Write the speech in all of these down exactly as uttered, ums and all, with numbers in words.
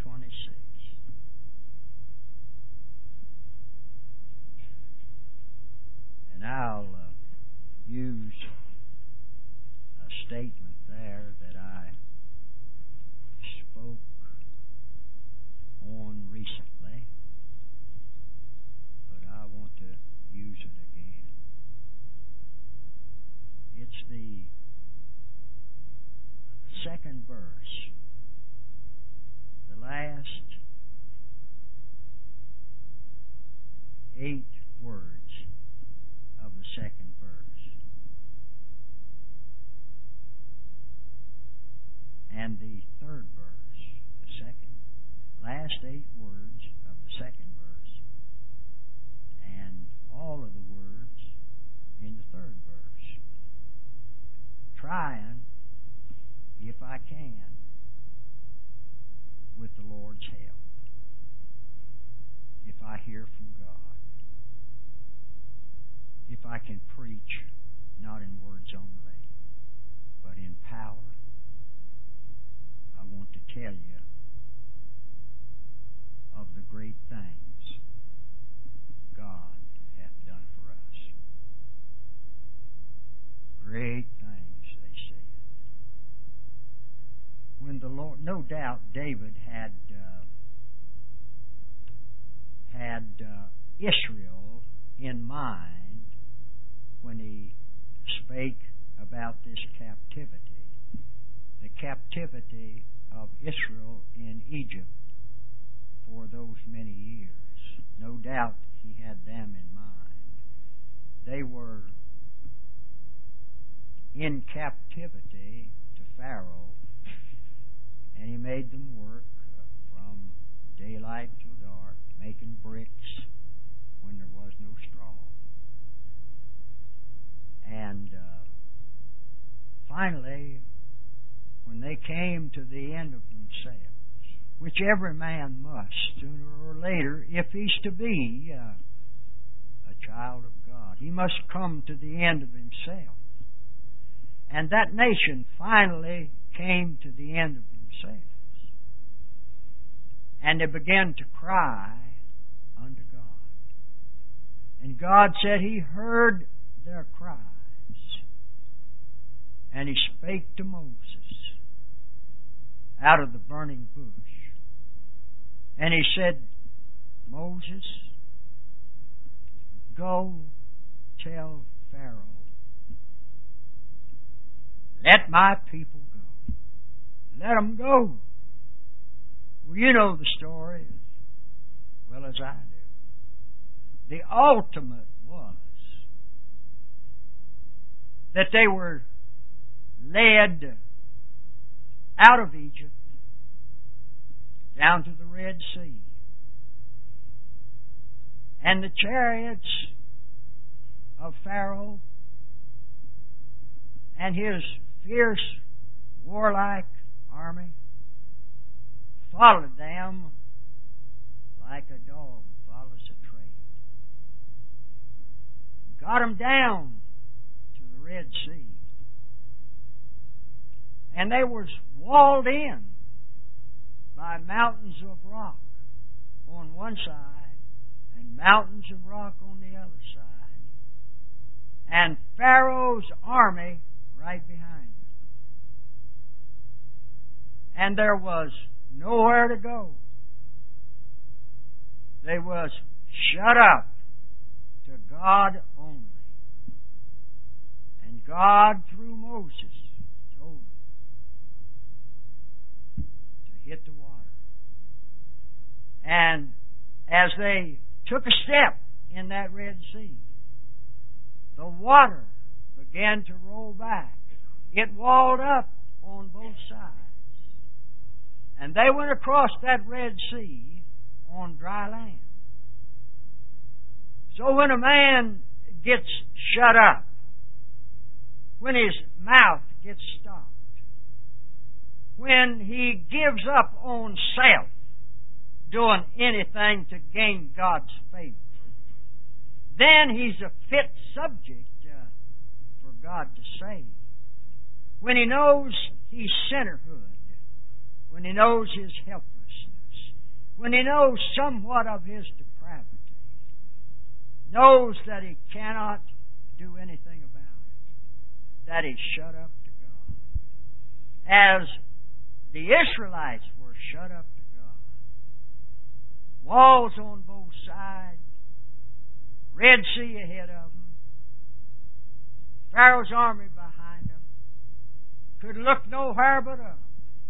twenty-six. And I'll uh, use a statement there that I spoke on recently, but I want to use it again. It's the second verse, the last eight words of the second verse. And the third verse, the second, last eight words of the second verse, and all of the words in the third verse. Trying, if I can, with the Lord's help, if I hear from God, if I can preach not in words only, but in power, I want to tell you of the great things God hath done for us. Great things, they said. When the Lord, no doubt David had uh, had uh, Israel in mind when he spake about this captivity, the captivity of Israel in Egypt for those many years. No doubt he had them in mind. They were in captivity to Pharaoh, and he made them work uh, from daylight till dark, making bricks when there was no straw. And uh, finally, when they came to the end of themselves, which every man must, sooner or later, if he's to be uh, a child of God, he must come to the end of himself. And that nation finally came to the end of themselves. And they began to cry unto God. And God said He heard their cries. And He spake to Moses out of the burning bush. And He said, Moses, go tell Pharaoh, let my people go. Let them go. Well, you know the story as well as I do. The ultimate was that they were led out of Egypt down to the Red Sea. And the chariots of Pharaoh and his fierce, warlike army followed them like a dog follows a trail. Got them down to the Red Sea. And they was walled in by mountains of rock on one side and mountains of rock on the other side. And Pharaoh's army right behind them. And there was nowhere to go. They was shut up to God only. And God, through Moses, told them to hit the water. And as they took a step in that Red Sea, the water began to roll back. It walled up on both sides. And they went across that Red Sea on dry land. So when a man gets shut up, when his mouth gets stopped, when he gives up on self, doing anything to gain God's favor, then he's a fit subject uh, for God to save. When he knows he's sinnerhood, when he knows his helplessness, when he knows somewhat of his depravity, knows that he cannot do anything about it, that he's shut up to God. As the Israelites were shut up to God. Walls on both sides, Red Sea ahead of them, Pharaoh's army behind them, could look nowhere but up.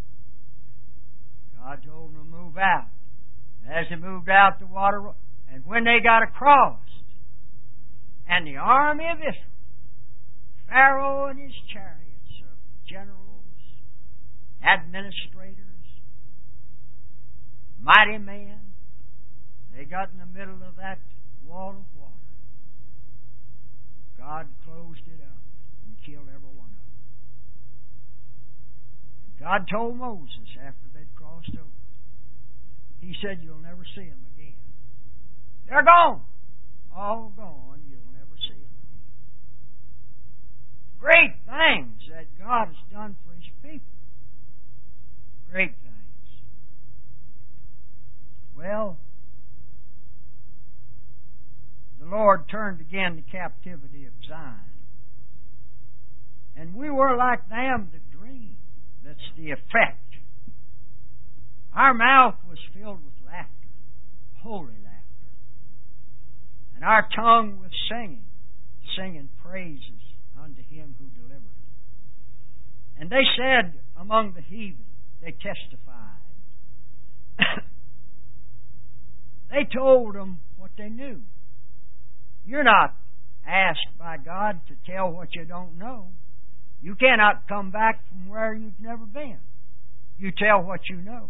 God told them to move out. As they moved out, the water, and when they got across, and the army of Israel, Pharaoh and his chariots of generals, administrators, mighty men, they got in the middle of that wall of water. God closed it up and killed every one of them. And God told Moses after they'd crossed over, He said, you'll never see them again. They're gone. All gone. You'll never see them again. Great things that God has done for His people. Great things. Well, the Lord turned again the captivity of Zion. And we were like them that dream. That's the effect. Our mouth was filled with laughter, holy laughter. And our tongue with singing, singing praises unto Him who delivered them. And they said among the heathen, they testified. They told them what they knew. You're not asked by God to tell what you don't know. You cannot come back from where you've never been. You tell what you know.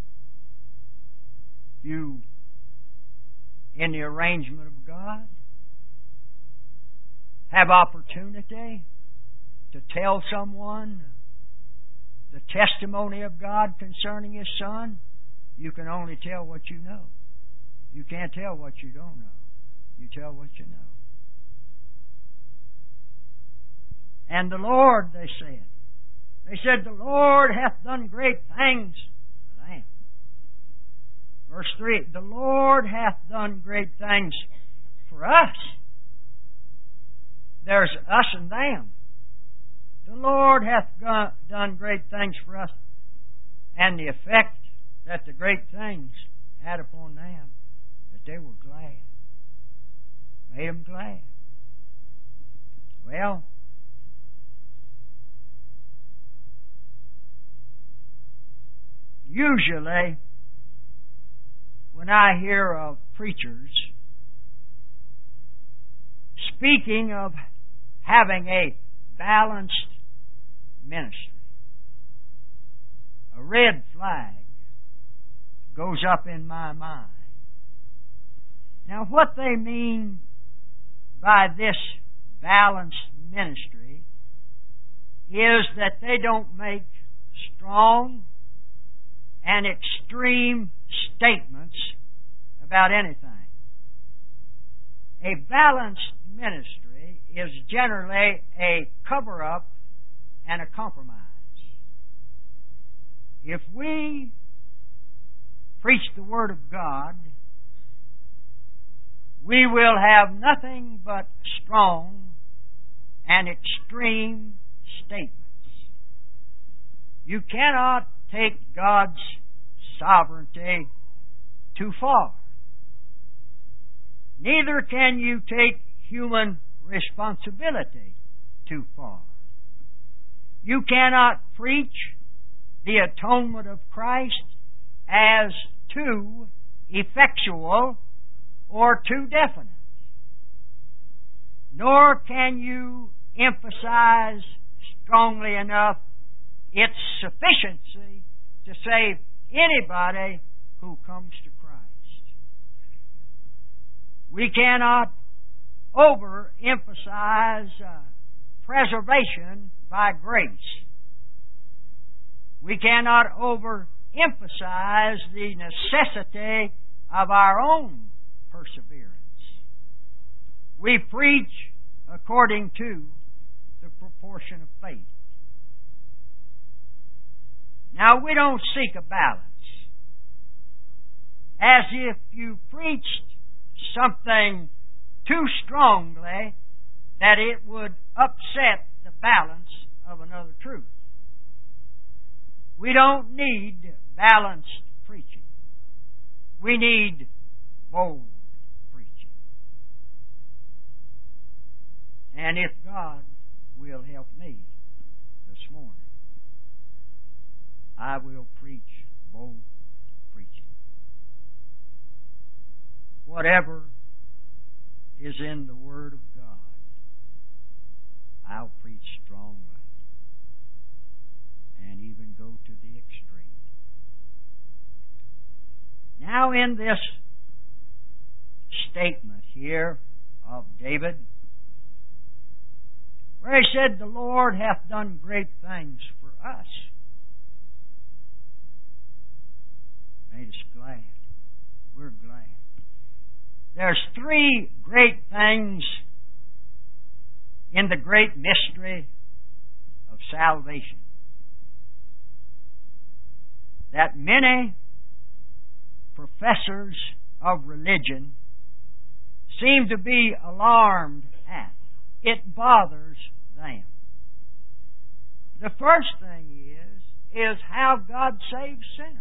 You, in the arrangement of God, have opportunity to tell someone the testimony of God concerning His Son. You can only tell what you know. You can't tell what you don't know. You tell what you know. And the Lord, they said, they said, the Lord hath done great things for them. Verse three, the Lord hath done great things for us. There's us and them. The Lord hath done great things for us. And the effect that the great things had upon them, that they were glad. Made them glad. Well, usually, when I hear of preachers speaking of having a balanced ministry, a red flag goes up in my mind. Now, what they mean by this balanced ministry is that they don't make strong and extreme statements about anything. A balanced ministry is generally a cover-up and a compromise. If we preach the Word of God, we will have nothing but strong and extreme statements. You cannot take God's sovereignty too far. Neither can you take human responsibility too far. You cannot preach the atonement of Christ as too effectual or too definite. Nor can you emphasize strongly enough its sufficiency to save anybody who comes to Christ. We cannot overemphasize uh, preservation by grace. We cannot overemphasize the necessity of our own perseverance. We preach according to the proportion of faith. Now, we don't seek a balance as if you preached something too strongly that it would upset the balance of another truth. We don't need balanced preaching. We need bold preaching. And if God will help me this morning, I will preach bold preaching. Whatever is in the Word of God, I'll preach strongly and even go to the extreme. Now in this statement here of David, where he said, "The Lord hath done great things for us," made us glad. We're glad. There's three great things in the great mystery of salvation that many professors of religion seem to be alarmed at. It bothers them. The first thing is, is how God saves sinners.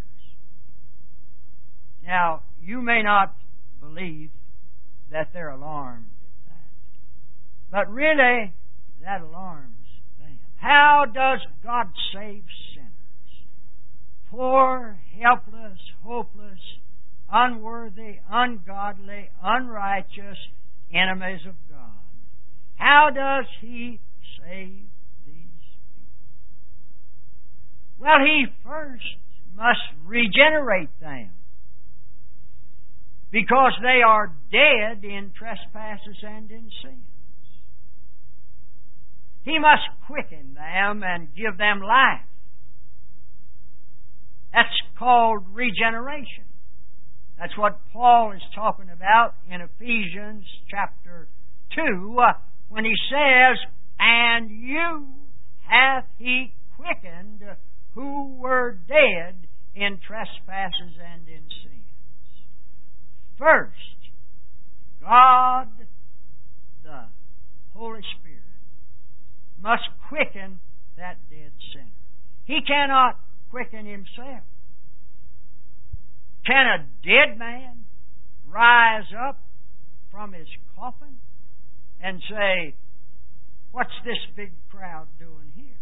Now, you may not believe that they're alarmed at that, but really, that alarms them. How does God save sinners? Poor, helpless, hopeless, unworthy, ungodly, unrighteous enemies of God. How does He save these people? Well, He first must regenerate them, because they are dead in trespasses and in sins. He must quicken them and give them life. That's called regeneration. That's what Paul is talking about in Ephesians chapter two, uh, when he says, "And you hath He quickened who were dead in trespasses and in sins." First, God, the Holy Spirit, must quicken that dead sinner. He cannot quicken himself. Can a dead man rise up from his coffin and say, "What's this big crowd doing here?"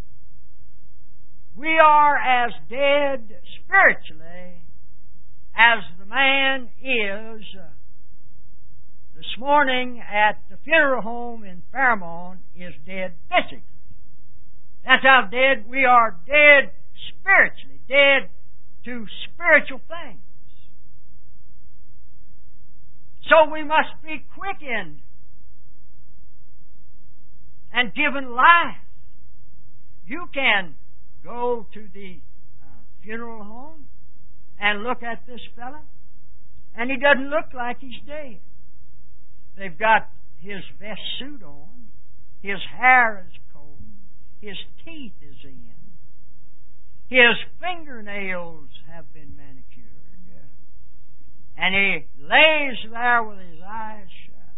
We are as dead spiritually as the man is uh, this morning at the funeral home in Fairmont is dead physically. That's how dead we are, dead spiritually, dead to spiritual things. So we must be quickened and given life. You can go to the uh, funeral home and look at this fella, and he doesn't look like he's dead. They've got his best suit on, his hair is combed, his teeth is in, his fingernails have been manicured, and he lays there with his eyes shut.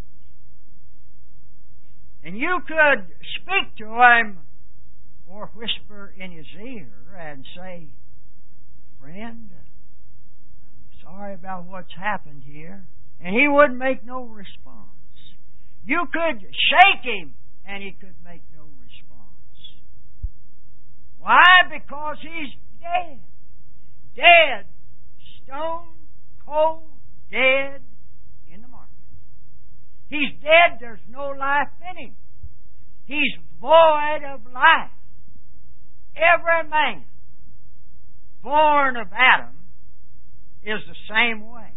And you could speak to him or whisper in his ear and say, "Friend, sorry about what's happened here," and he would make no response. You could shake him, and he could make no response. Why? Because he's dead. Dead. Stone cold dead in the market. He's dead. There's no life in him. He's void of life. Every man born of Adam is the same way.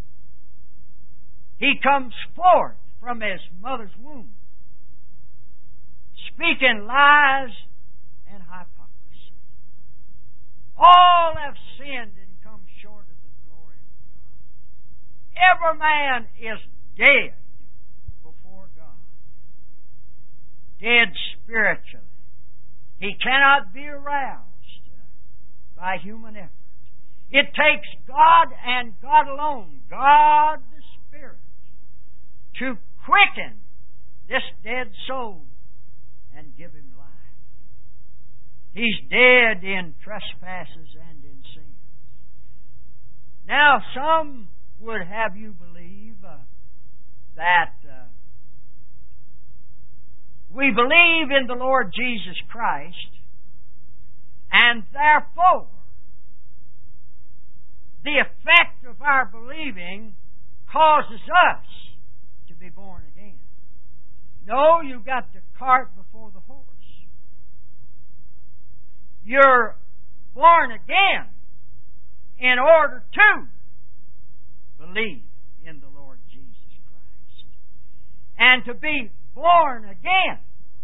He comes forth from his mother's womb, speaking lies and hypocrisy. All have sinned and come short of the glory of God. Every man is dead before God. Dead spiritually. He cannot be aroused by human effort. It takes God and God alone, God the Spirit, to quicken this dead soul and give him life. He's dead in trespasses and in sins. Now, some would have you believe uh, that uh, we believe in the Lord Jesus Christ, and therefore the effect of our believing causes us to be born again. No, you've got the cart before the horse. You're born again in order to believe in the Lord Jesus Christ. And to be born again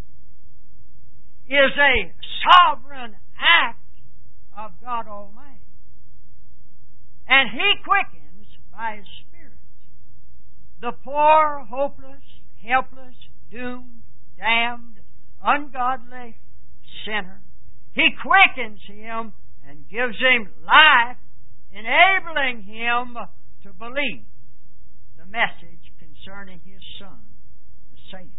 is a sovereign act of God Almighty. And He quickens by His Spirit the poor, hopeless, helpless, doomed, damned, ungodly sinner. He quickens him and gives him life, enabling him to believe the message concerning His Son, the Savior.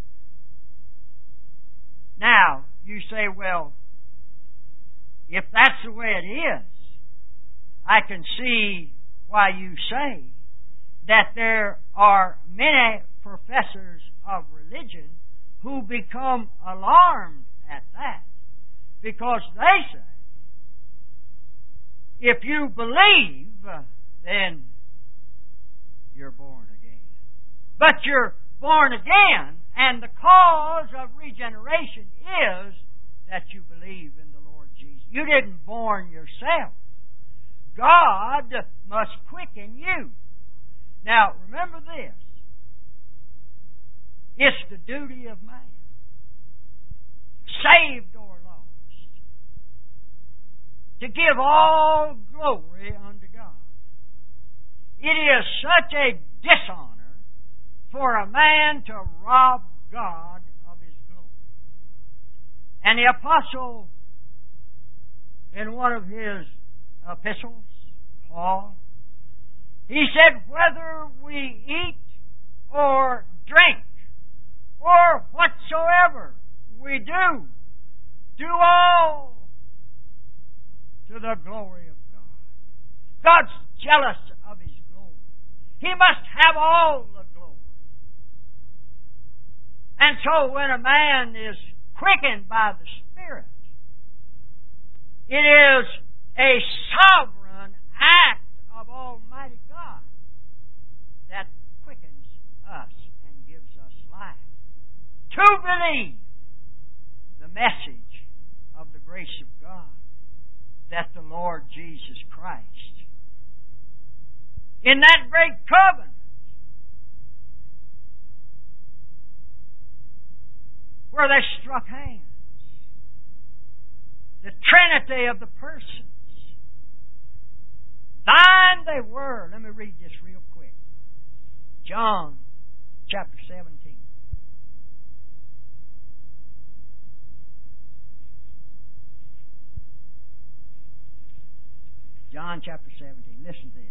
Now, you say, well, if that's the way it is, I can see why you say that there are many professors of religion who become alarmed at that, because they say, if you believe, then you're born again. But you're born again, and the cause of regeneration is that you believe in the Lord Jesus. You didn't born yourself. God must quicken you. Now, remember this. It's the duty of man, saved or lost, to give all glory unto God. It is such a dishonor for a man to rob God of His glory. And the apostle, in one of his epistles, Paul, he said, whether we eat or drink or whatsoever we do, do all to the glory of God. God's jealous of His glory. He must have all the glory. And so when a man is quickened by the Spirit, it is a sovereign act of Almighty God that quickens us and gives us life. To believe the message of the grace of God, that the Lord Jesus Christ, in that great covenant, where they struck hands, the Trinity of the persons, thine they were. Let me read this real quick. John chapter seventeen. John chapter seventeen. Listen to this.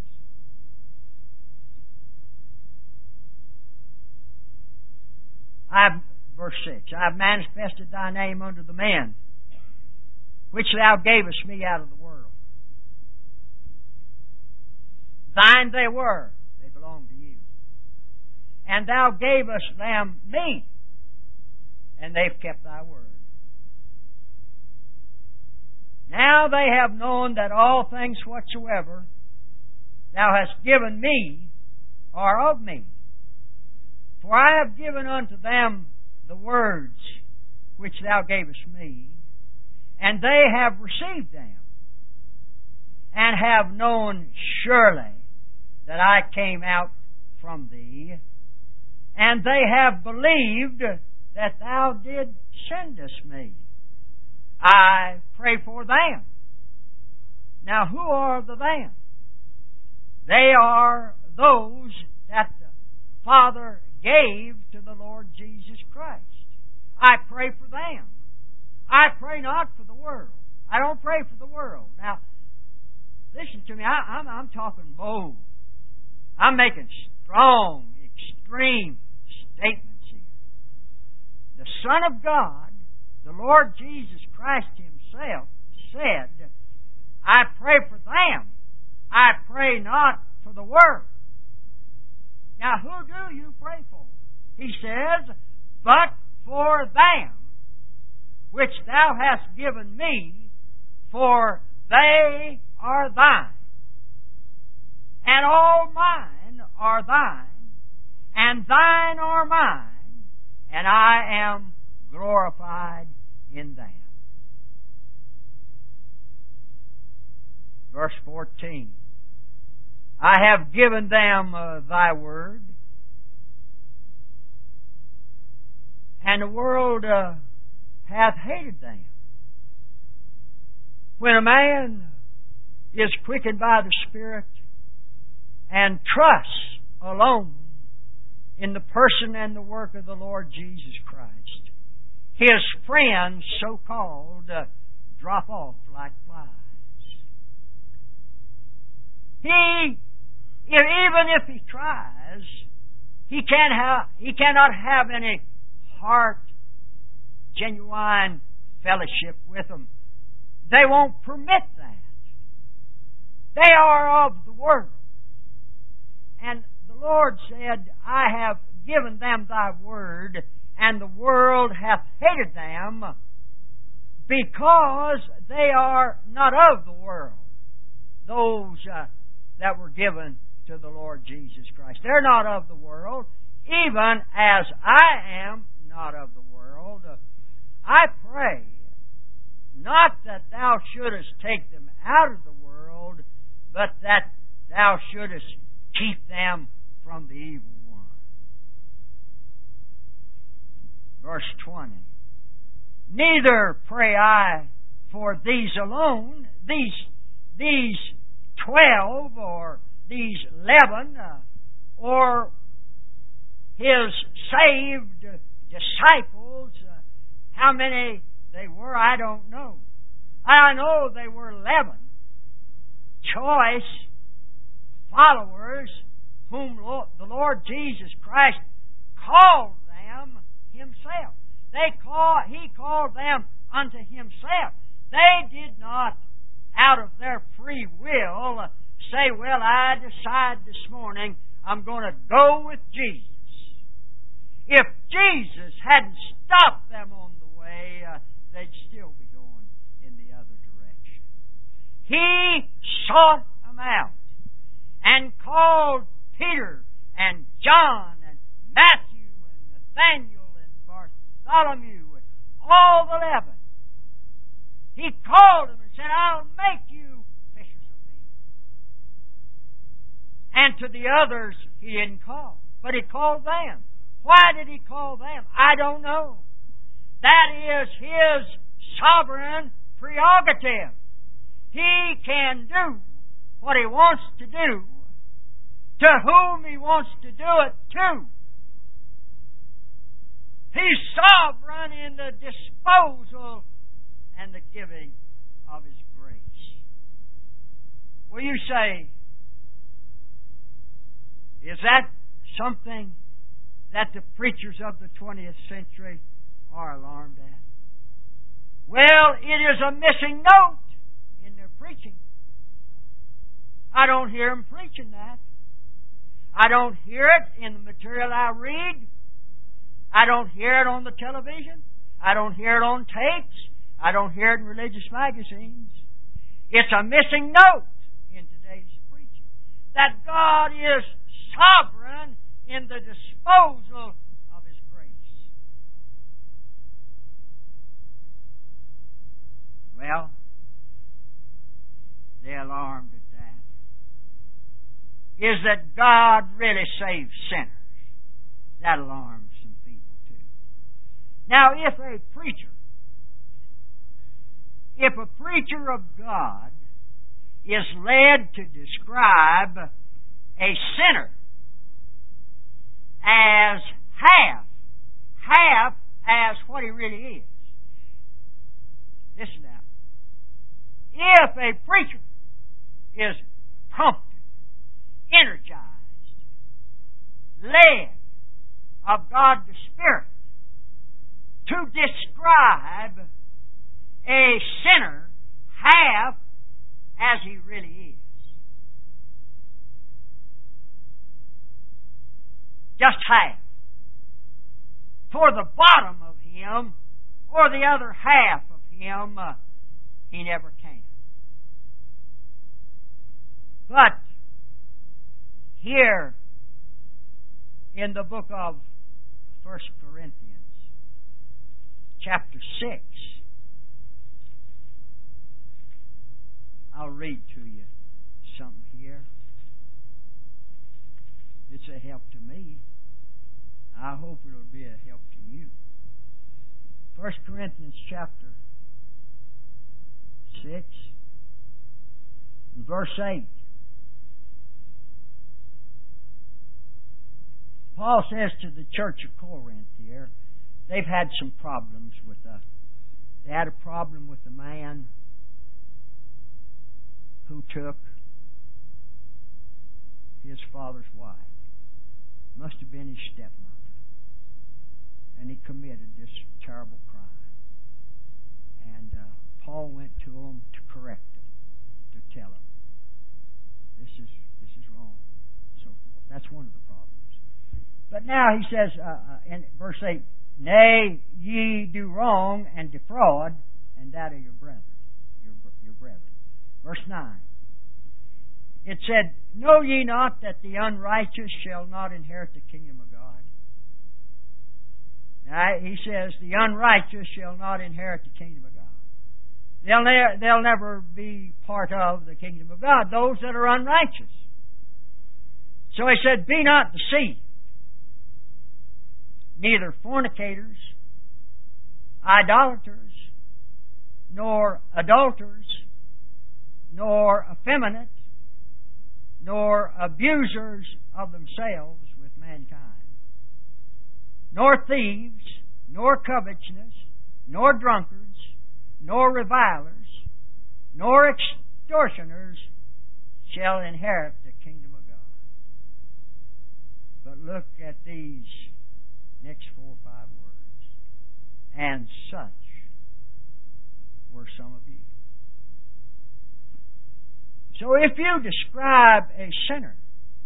I have, verse six, I have manifested thy name unto the men, which thou gavest me out of the world. Thine they were, they belong to you. And thou gavest them me, and they've kept thy word. Now they have known that all things whatsoever thou hast given me are of me. For I have given unto them the words which thou gavest me, and they have received them, and have known surely that I came out from thee, and they have believed that thou didst sendest me. I pray for them. Now, who are the them? They are those that the Father gave to the Lord Jesus Christ. I pray for them. I pray not for the world. I don't pray for the world. Now, listen to me, I, I'm, I'm talking bold. I'm making strong, extreme statements here. The Son of God, the Lord Jesus Christ Himself, said, I pray for them. I pray not for the world. Now, who do you pray for? He says, but for them which thou hast given me, for they are thine. And all mine are thine, and thine are mine, and I am glorified in them. Verse fourteen. I have given them uh, thy word, and the world uh, hath hated them. When a man is quickened by the Spirit and trusts alone in the person and the work of the Lord Jesus Christ, his friends, so-called, uh, drop off like flies. He, even if he tries, he can't have, he cannot have any heart, genuine fellowship with them. They won't permit that. They are of the world. And the Lord said, I have given them thy word, and the world hath hated them, because they are not of the world. Those uh, that were given to the Lord Jesus Christ. They're not of the world, even as I am not of the world. I pray not that thou shouldest take them out of the world, but that thou shouldest keep them from the evil one. Verse twenty. Neither pray I for these alone, these, these twelve, or these eleven, uh, or His saved disciples. Uh, how many they were, I don't know. I know they were eleven choice followers whom the Lord Jesus Christ called them Himself. They call, He called them unto Himself. They did not, out of their free will, say, well, I decide this morning I'm going to go with Jesus. If Jesus hadn't stopped them on the way, uh, they'd still be going in the other direction. He sought them out and called Peter and John and Matthew and Nathaniel and Bartholomew and all the eleven. He called them and said, I'll make you fishers of men. And to the others He didn't call, but He called them. Why did He call them? I don't know. That is His sovereign prerogative. He can do what He wants to do to whom He wants to do it to. He's sovereign in the disposal and the giving of His grace. Well, you say, is that something that the preachers of the twentieth century are alarmed at? Well, it is a missing note in their preaching. I don't hear them preaching that. I don't hear it in the material I read. I don't hear it on the television. I don't hear it on tapes. I don't hear it in religious magazines. It's a missing note in today's preaching. That God is sovereign in the disposal of His grace. Well, they're alarmed at that. Is that God really saves sinners? That alarms some people too. Now, if a preacher, if a preacher of God is led to describe a sinner as half, half as what he really is. Listen now. If a preacher is prompted, energized, led of God the Spirit to describe a sinner half as he really is. Just half. For the bottom of him, or the other half of him, uh, he never can. But here in the book of First Corinthians, chapter six, I'll read to you something here. It's a help to me. I hope it'll be a help to you. First Corinthians chapter six, verse eight. Paul says to the church of Corinth here, they've had some problems with a, they had a problem with a man who took his father's wife. Must have been his stepmother. And he committed this terrible crime. And uh, Paul went to him to correct him, to tell him, this is this is wrong, and so forth. That's one of the problems. But now he says uh, uh, in verse eight, nay, ye do wrong and defraud, and that of your brethren, your your brethren. Verse nine. It said, know ye not that the unrighteous shall not inherit the kingdom of God? Now, he says, the unrighteous shall not inherit the kingdom of God. They'll, ne- they'll never be part of the kingdom of God, those that are unrighteous. So he said, be not deceived, neither fornicators, idolaters, nor adulterers, nor effeminate, nor abusers of themselves with mankind, nor thieves, nor covetousness, nor drunkards, nor revilers, nor extortioners shall inherit the kingdom of God. But look at these next four or five words. And such were some of you. So if you describe a sinner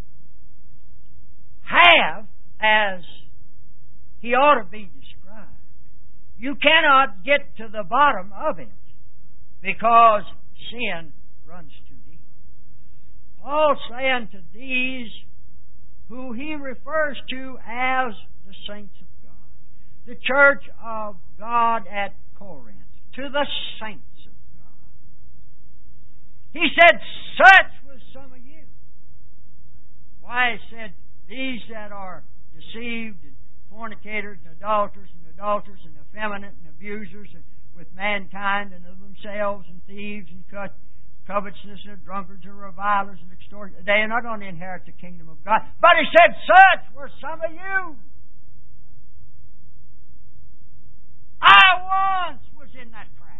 half as he ought to be described, you cannot get to the bottom of it because sin runs too deep. Paul's saying to these who he refers to as the saints of God, the church of God at Corinth, to the saints of God, he said, such was some of you. Why, he said, these that are deceived and fornicators and adulterers and adulterers and effeminate and abusers and with mankind and of themselves and thieves and co- covetousness and drunkards and revilers and extortioners, they are not going to inherit the kingdom of God. But he said, such were some of you. I once was in that crowd.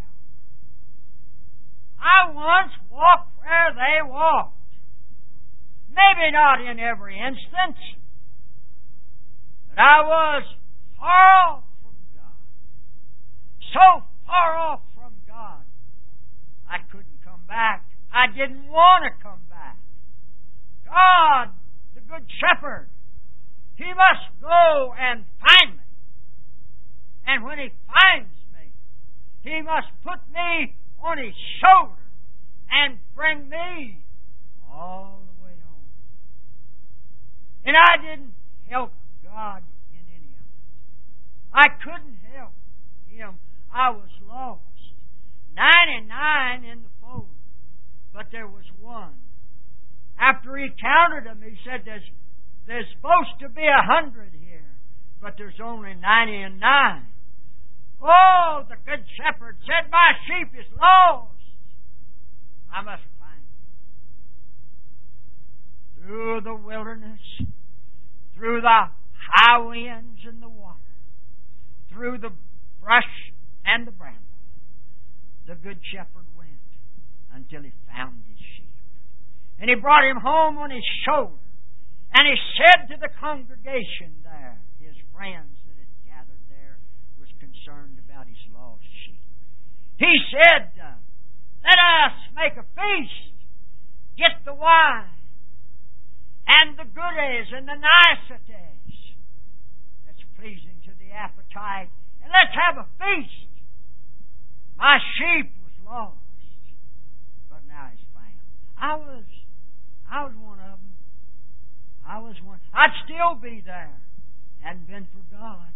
I once walked where they walked. Maybe not in every instance, but I was far off from God. So far off from God, I couldn't come back. I didn't want to come back. God, the Good Shepherd, He must go and find me. And when He finds me, He must put me on His shoulder and bring me all the way home. And I didn't help God in any of it. I couldn't help Him. I was lost. Ninety-nine in the fold, but there was one. After He counted them, He said, there's, there's supposed to be a hundred here, but there's only ninety and nine. Oh, the Good Shepherd said, my sheep is lost. I must find it. Through the wilderness, through the high winds and the water, through the brush and the bramble, the Good Shepherd went until He found His sheep. And he brought him home on his shoulder. And he said to the congregation there, his friends that had gathered there, was concerned about his lost sheep. He said, let us make a feast. Get the wine and the goodies and the niceties that's pleasing to the appetite. And let's have a feast. My sheep was lost, but now it's found. I was, I was one of them. I was one. I'd still be there. Hadn't been for God.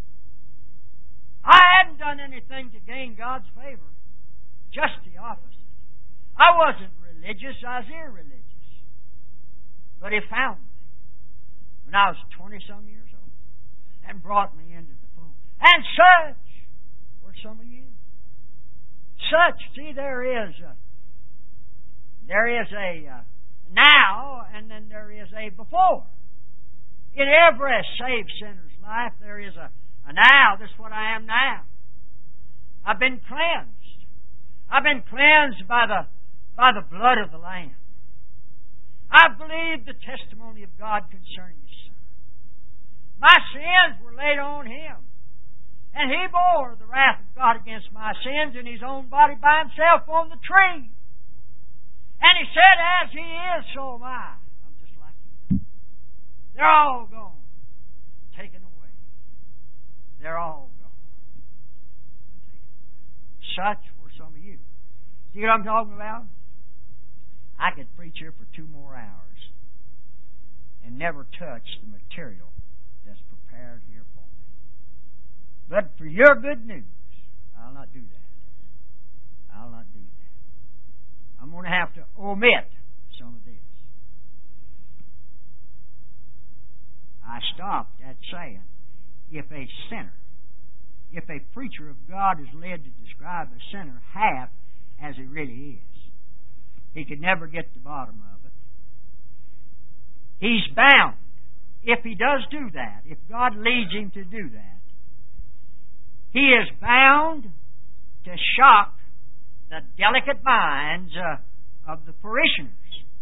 I hadn't done anything to gain God's favor. Just the opposite. I wasn't religious. I was irreligious. But He found me when I was twenty-some years old and brought me into the fold. And such were some of you. Such, see, there is a, there is a uh, now, and then there is a before. In every saved sinner's life, there is a, a now. This is what I am now. I've been cleansed. I've been cleansed by the by the blood of the Lamb. I believed the testimony of God concerning His Son. My sins were laid on Him, and He bore the wrath of God against my sins in His own body by Himself on the tree. And He said, as He is, so am I. I'm just like Him. They're all gone. Taken away. They're all gone. And taken away. Such were some of you. See what I'm talking about? I could preach here for two more hours and never touch the material that's prepared here for me. But for your good news, I'll not do that. I'll not do that. I'm going to have to omit some of this. I stopped at saying, if a sinner, if a preacher of God is led to describe a sinner half as he really is, he could never get to the bottom of it. He's bound, if he does do that, if God leads him to do that, he is bound to shock the delicate minds uh, of the parishioners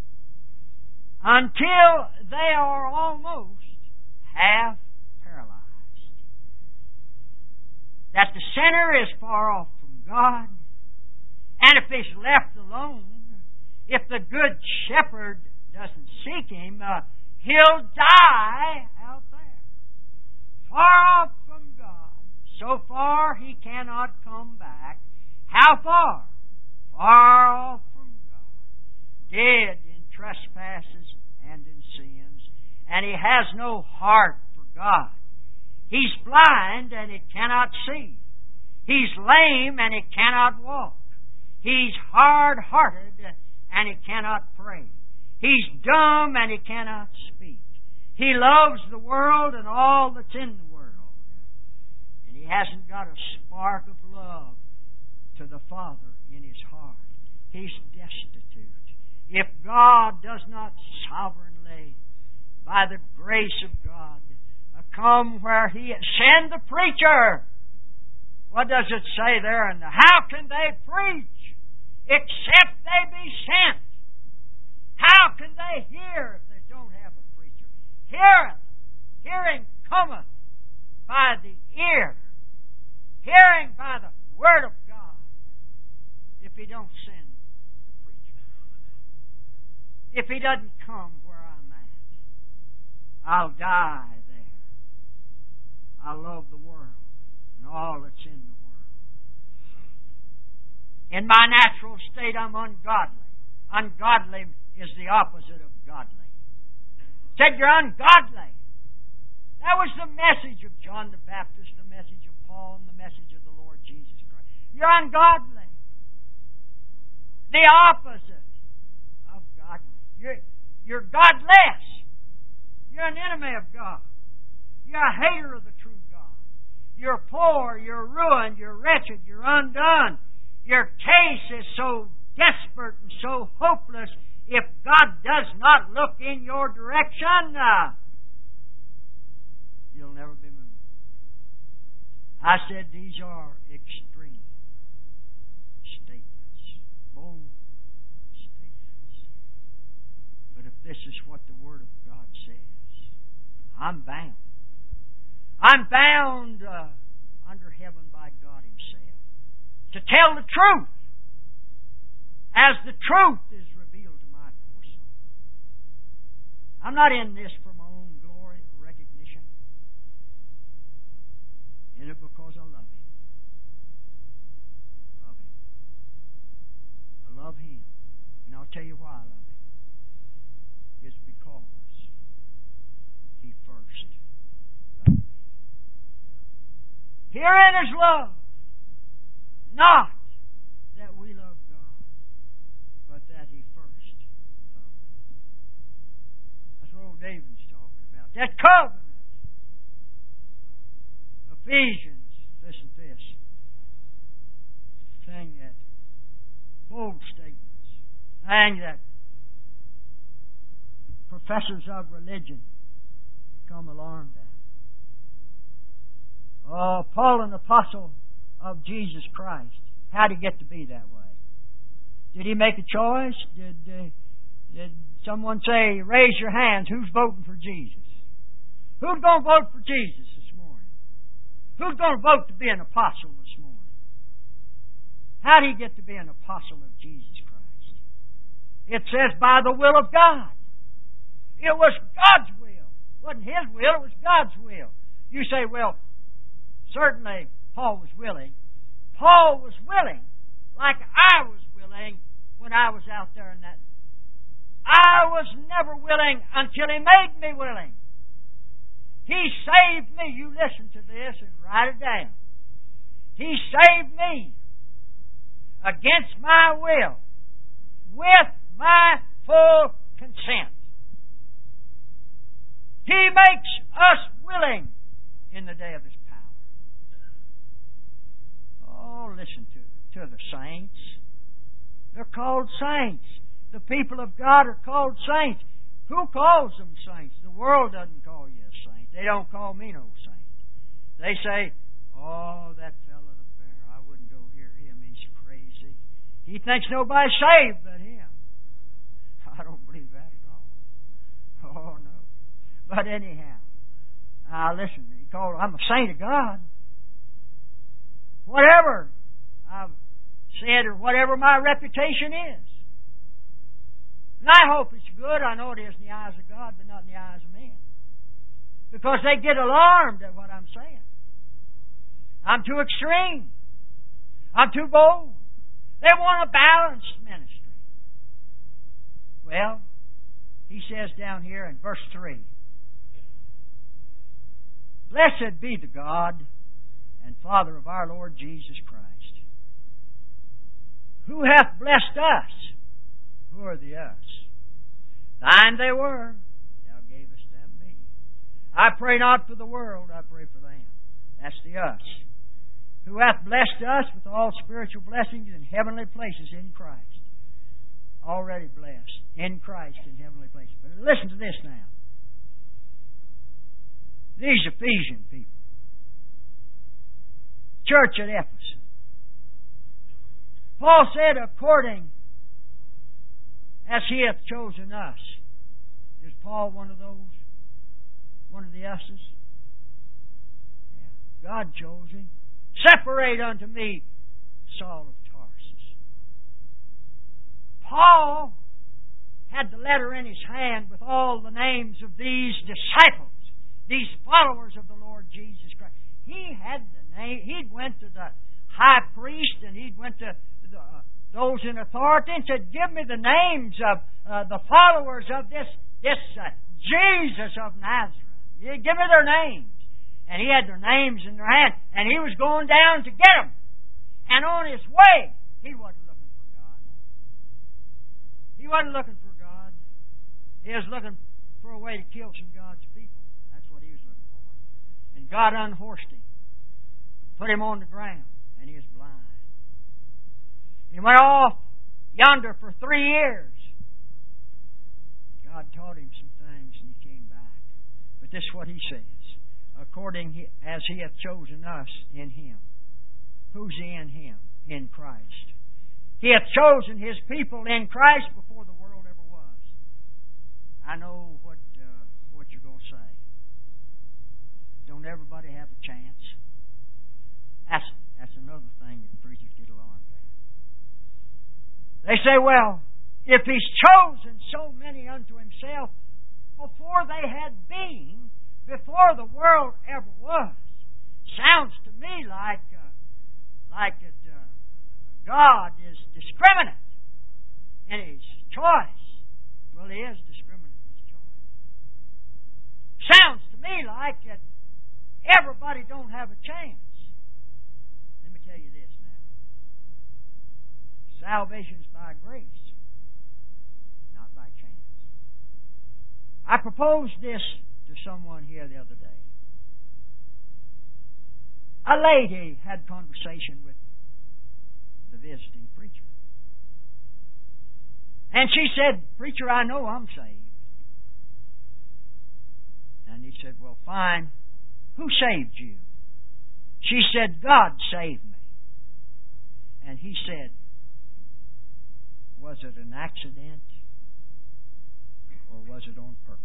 until they are almost half paralyzed. That the sinner is far off from God, and if he's left alone, if the good shepherd doesn't seek him, uh, he'll die out there, far off from God. So far he cannot come back. How far? Far off from God, dead in trespasses and in sins, and he has no heart for God. He's blind and he cannot see. He's lame and he cannot walk. He's hard-hearted and he cannot pray. He's dumb and he cannot speak. He loves the world and all that's in the world, and he hasn't got a spark of love to the Father in his heart. He's destitute. If God does not sovereignly, by the grace of God, come where He send the preacher. What does it say there? And how can they preach except they be sent? How can they hear if they don't have a preacher? Heareth, hearing cometh by the ear, hearing by the Word of God. If He don't send the preacher, if He doesn't come where I'm at, I'll die there. I love the world and all that's in the world. In my natural state, I'm ungodly. Ungodly is the opposite of godly. Said you're ungodly. That was the message of John the Baptist, the message of Paul, and the message of the Lord Jesus Christ. You're ungodly. The opposite of godly. You're, you're godless. You're an enemy of God. You're a hater of the true God. You're poor, you're ruined, you're wretched, you're undone. Your case is so desperate and so hopeless. If God does not look in your direction, uh, you'll never be moved. I said these are extreme statements, bold statements. this is what the Word of God says. I'm bound. I'm bound uh, under heaven by God Himself to tell the truth as the truth is revealed to my poor soul. I'm not in this for my own glory or recognition. In it because I love Him. Love Him. I love Him. And I'll tell you why I love Him. It's because He first loved me. Herein is love. Not that we love God, but that He first loved me. That's what old David's talking about. That covenant. Ephesians, listen to this. Saying that bold statements. Saying that professors of religion become alarmed at. Oh, Paul, an apostle of Jesus Christ. How did he get to be that way? Did he make a choice? Did, uh, did someone say, raise your hands, who's voting for Jesus? Who's going to vote for Jesus this morning? Who's going to vote to be an apostle this morning? How did he get to be an apostle of Jesus Christ? It says, by the will of God. It was God's will. It wasn't his will, it was God's will. You say, well, certainly Paul was willing. Paul was willing like I was willing when I was out there in that. I was never willing until He made me willing. He saved me. You listen to this and write it down. He saved me against my will with my full consent. He makes us willing in the day of His power. Oh, listen to, to the saints. They're called saints. The people of God are called saints. Who calls them saints? The world doesn't call you a saint. They don't call me no saint. They say, oh, that fellow the bear, I wouldn't go hear him. He's crazy. He thinks nobody's saved but him. I don't believe that at all. Oh, no. But anyhow, uh, listen, he called, I'm a saint of God. Whatever I've said or whatever my reputation is. And I hope it's good. I know it is in the eyes of God, but not in the eyes of men. Because they get alarmed at what I'm saying. I'm too extreme. I'm too bold. They want a balanced ministry. Well, he says down here in verse three, blessed be the God and Father of our Lord Jesus Christ, who hath blessed us. Who are the us? Thine they were, thou gavest them me. I pray not for the world, I pray for them. That's the us. Who hath blessed us with all spiritual blessings in heavenly places in Christ. Already blessed in Christ in heavenly places. But listen to this now. These Ephesian people. Church at Ephesus. Paul said, according as He hath chosen us. Is Paul one of those? One of the us's? Yeah. God chose him. Separate unto me Saul of Tarsus. Paul had the letter in his hand with all the names of these disciples, these followers of the Lord Jesus Christ. He had the name. He went to the high priest and he went to the, uh, those in authority and said, give me the names of uh, the followers of this, this uh, Jesus of Nazareth. You give me their names. And he had their names in their hand. And he was going down to get them. And on his way, he wasn't looking for God. He wasn't looking for God. He was looking for a way to kill some God's people. That's what he was looking for. And God unhorsed him. Put him on the ground. And he was blind. He went off yonder for three years. God taught him some things and he came back. But this is what he says. According as He hath chosen us in Him. Who's in Him? In Christ. He hath chosen His people in Christ before the world ever was. I know what uh, what you're going to say. Don't everybody have a chance? That's that's another thing that preachers get alarmed at. They say, well, if He's chosen so many unto Himself before they had been, before the world ever was, sounds to me like uh, like that uh, God is discriminate in His choice. Well, He is discriminate in His choice. Sounds to me like that everybody don't have a chance. Let me tell you this now. Salvation's by grace, not by chance. I proposed this to someone here the other day. A lady had conversation with the visiting preacher. And she said, "Preacher, I know I'm saved." And he said, "Well, fine. Who saved you?" She said, "God saved me." And he said, "Was it an accident or was it on purpose?"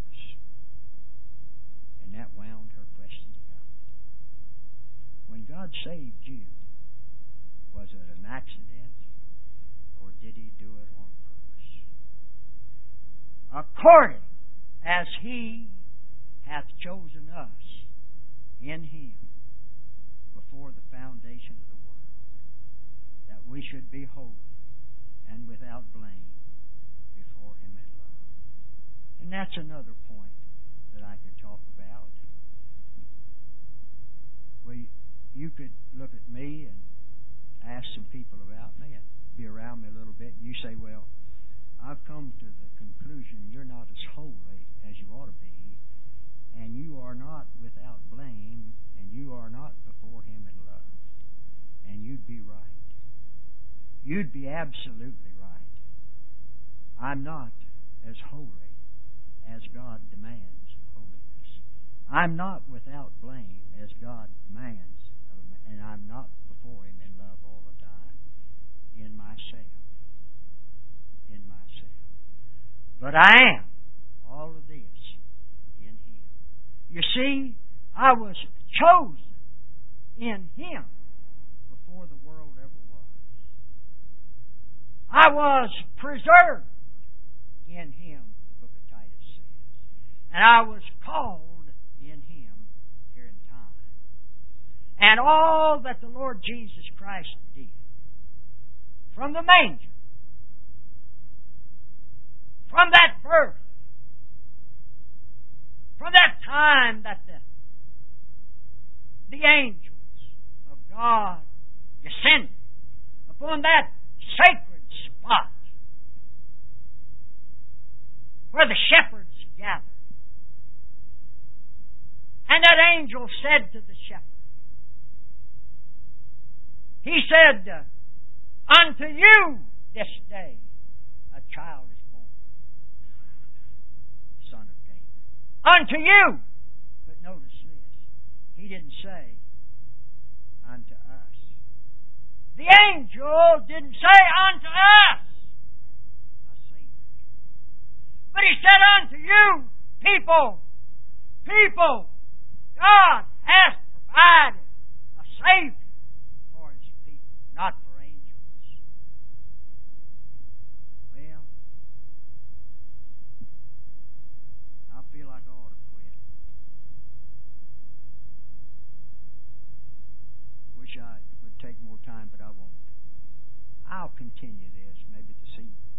And that wound her questioning up. When God saved you, was it an accident or did He do it on purpose? According as He hath chosen us in Him before the foundation of the world, that we should be holy and without blame before Him in love. And that's another point that I could talk about. Well, you could look at me and ask some people about me and be around me a little bit, and you say, "Well, I've come to the conclusion you're not as holy as you ought to be, and you are not without blame, and you are not before Him in love." And you'd be right. You'd be absolutely right. I'm not as holy as God demands holiness. I'm not without blame as God demands, and I'm not before Him in love all the time in myself. In myself. But I am all of this in Him. You see, I was chosen in Him before the world ever was. I was preserved in Him, the book of Titus says. And I was called in Him here in time. And all that the Lord Jesus Christ did, from the manger, from that birth, from that time that the, the angels of God descended upon that sacred spot where the shepherds gathered. And that angel said to the shepherd, he said, "Unto you this day a child is born, Son of David." Unto you. But notice this. He didn't say, "Unto us." The angel didn't say, "Unto us a Savior." But he said, "Unto you, people, people, God has provided a Savior for His people, not for angels." Well, I feel like I ought to quit. Wish I would take more time, but I won't. I'll continue this maybe this evening.